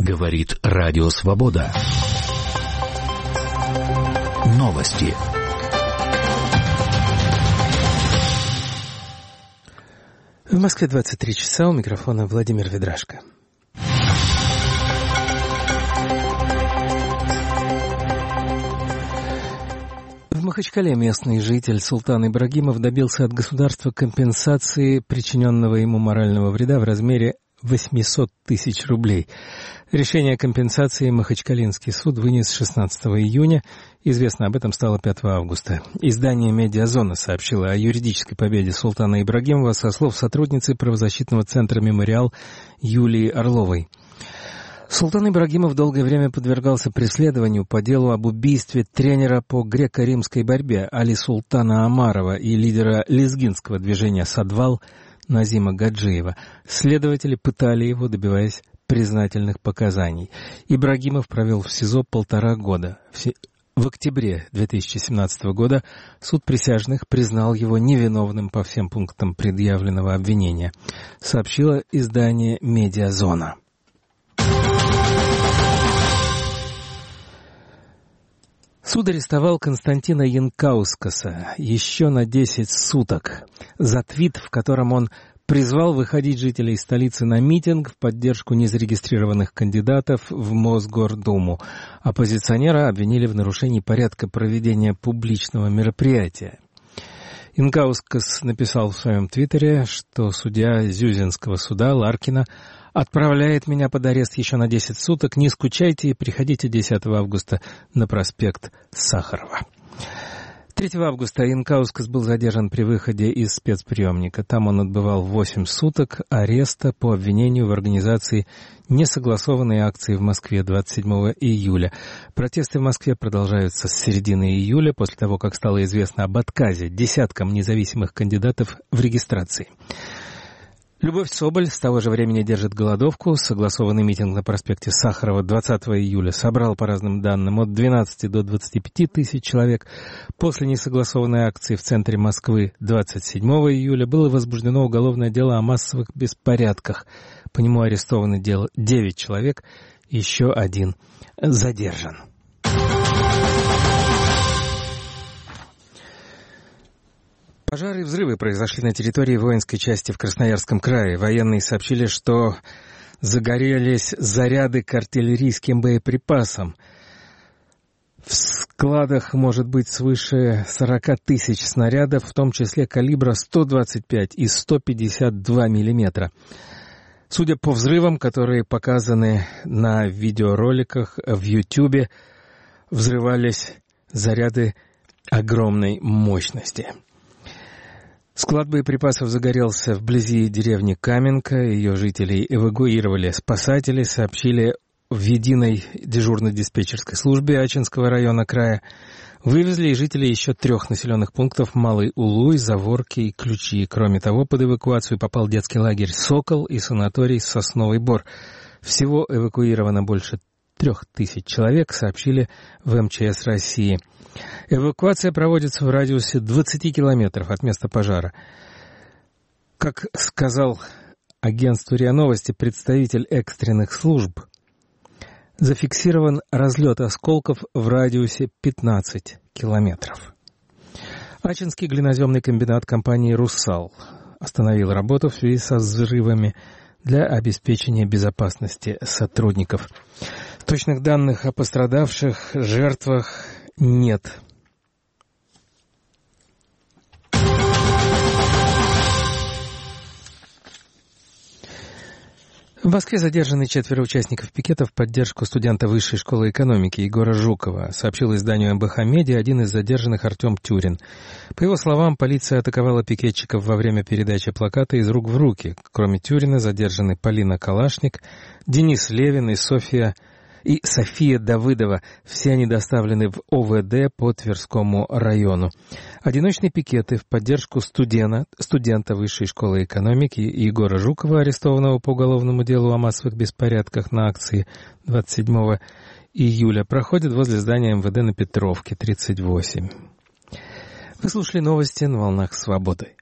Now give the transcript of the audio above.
Говорит Радио Свобода. Новости. В Москве 23 часа, у микрофона Владимир Ведрашко. В Махачкале местный житель Султан Ибрагимов добился от государства компенсации причиненного ему морального вреда в размере 800 тысяч рублей. Решение о компенсации Махачкалинский суд вынес 16 июня. Известно об этом стало 5 августа. Издание «Медиазона» сообщило о юридической победе Султана Ибрагимова со слов сотрудницы правозащитного центра «Мемориал» Юлии Орловой. Султан Ибрагимов долгое время подвергался преследованию по делу об убийстве тренера по греко-римской борьбе Али Султана Омарова и лидера лезгинского движения «Садвал» Назима Гаджиева. Следователи пытали его, добиваясь признательных показаний. Ибрагимов провел в СИЗО 1,5 года. В октябре 2017 года суд присяжных признал его невиновным по всем пунктам предъявленного обвинения, сообщило издание «Медиазона». Суд арестовал Константина Янкаускаса еще на 10 суток за твит, в котором он призвал выходить жителей столицы на митинг в поддержку незарегистрированных кандидатов в Мосгордуму. Оппозиционера обвинили в нарушении порядка проведения публичного мероприятия. Янкаускас написал в своем твиттере, что судья Зюзинского суда Ларкина отправляет меня под арест еще на 10 суток. Не скучайте и приходите 10 августа на проспект Сахарова. 3 августа Янкаускас был задержан при выходе из спецприемника. Там он отбывал 8 суток ареста по обвинению в организации несогласованной акции в Москве 27 июля. Протесты в Москве продолжаются с середины июля, после того, как стало известно об отказе десяткам независимых кандидатов в регистрации. Любовь Соболь с того же времени держит голодовку. Согласованный митинг на проспекте Сахарова 20 июля собрал, по разным данным, от 12 до 25 тысяч человек. После несогласованной акции в центре Москвы 27 июля было возбуждено уголовное дело о массовых беспорядках. По нему арестованы 9 человек, еще один задержан. Пожары и взрывы произошли на территории воинской части в Красноярском крае. Военные сообщили, что загорелись заряды к артиллерийским боеприпасам. В складах может быть свыше 40 тысяч снарядов, в том числе калибра 125 и 152 миллиметра. Судя по взрывам, которые показаны на видеороликах в YouTube, взрывались заряды огромной мощности. Склад боеприпасов загорелся вблизи деревни Каменка. Ее жителей эвакуировали спасатели, сообщили в единой дежурно-диспетчерской службе Ачинского района края. Вывезли и жителей еще 3 населенных пунктов: Малый Улуй, Заворки и Ключи. Кроме того, под эвакуацию попал детский лагерь «Сокол» и санаторий «Сосновый Бор». Всего эвакуировано больше 3000 человек, сообщили в МЧС России. Эвакуация проводится в радиусе 20 километров от места пожара. Как сказал агентству РИА Новости представитель экстренных служб, зафиксирован разлет осколков в радиусе 15 километров. Ачинский глиноземный комбинат компании «Руссал» остановил работу в связи со взрывами для обеспечения безопасности сотрудников. Точных данных о пострадавших, жертвах нет. В Москве задержаны 4 участников пикета в поддержку студента Высшей школы экономики Егора Жукова, сообщил изданию МБХ Медиа один из задержанных Артем Тюрин. По его словам, полиция атаковала пикетчиков во время передачи плаката из рук в руки. Кроме Тюрина задержаны Полина Калашник, Денис Левин и София Давыдова. Все они доставлены в ОВД по Тверскому району. Одиночные пикеты в поддержку студента Высшей школы экономики Егора Жукова, арестованного по уголовному делу о массовых беспорядках на акции 27 июля, проходят возле здания МВД на Петровке, 38. Вы слушали новости на волнах Свободы.